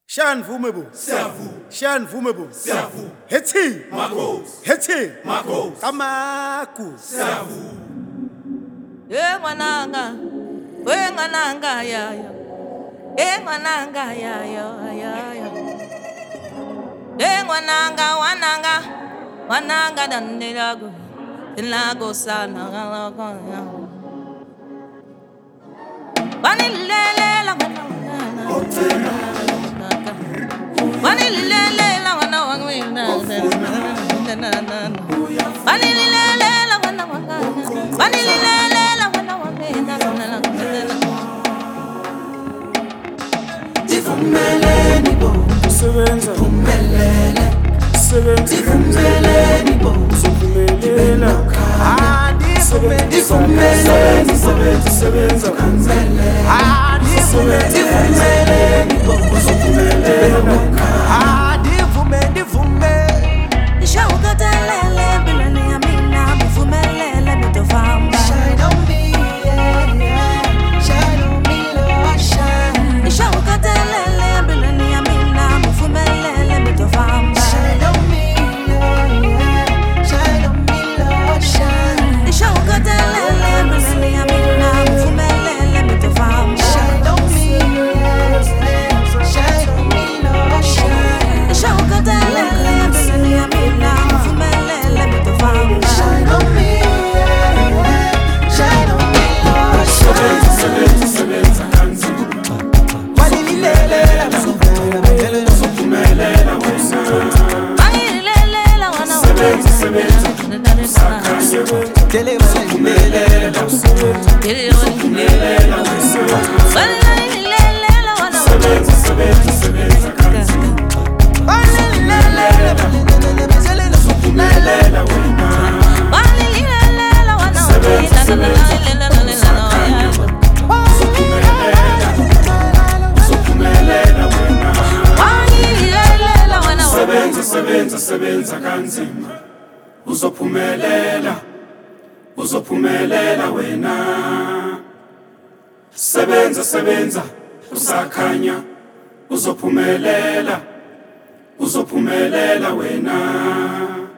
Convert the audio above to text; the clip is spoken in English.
Shan Vumebo. Siavu. Shan Vumebo. Siavu. Heti. Makos. Heti. Makos. Kamaku. Siavu. Mwananga. Mwananga ya ya. Mwananga ya ya ya ya. Mwananga wananga. Wananga dandilago. Tilago sana lago ya. Wanilele la wananga. Wanilele la wananga. Wanilele la wananga. Wanilele la wananga. Divumeleni bo. Sebenza. Divumelele. Sebenza. Divumeleni bo. Sukumelela. Divumeleni. Sebenza. Sebenza. Divumeleni bo. Ishawukatalele bilani ya mina muvumelele mitofamba. Shine on me, yeah. Shine on me, Lord, shine. Ishawukatalele bilani ya mina muvumelele mitofamba. Shine on me, yeah. Shine on me, Lord, shine. Ishawukatalele bilani ya mina muvumelele mitofamba. Shine on me, yeah. Shine on me, Lord, shine. Ishawukatalele bilani ya mina muvumelele mitofamba. Shine on me, yeah. Shine on me, Lord, shine. Sebenza kanzima. Walililela, Sukumelela wena. Wangilelela wana Sebenza. Sakanya. Sukumelela, Sukumelela wena. Wangilelela wana Sebenza kanzima. Sukumelela wena. Wangilelela wana Sukumelela wena. Wangilelela wana Sebenza kanzima. Uzophumelela wena. Sebenza usakhanya. Uzophumelela wena.